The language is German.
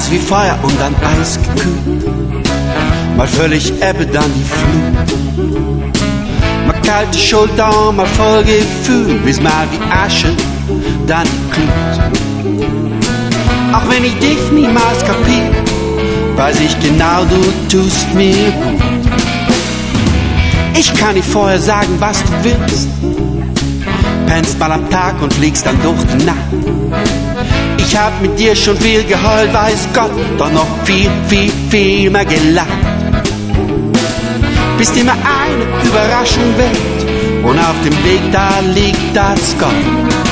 Heiß wie Feuer und dann eisgekühlt. Mal völlig Ebbe, dann die Flut. Mal kalte Schulter, mal voll Gefühl, bis mal wie Asche, dann die Glut. Auch wenn ich dich niemals kapier, weiß ich genau, du tust mir gut. Ich kann dir vorher sagen, was du willst. Pennst mal am Tag und fliegst dann durch die Nacht. Ich hab mit dir schon viel geheult, weiß Gott, doch noch viel, viel, viel mehr gelacht. Bist immer eine Überraschung wert und auf dem Weg da liegt das Gott.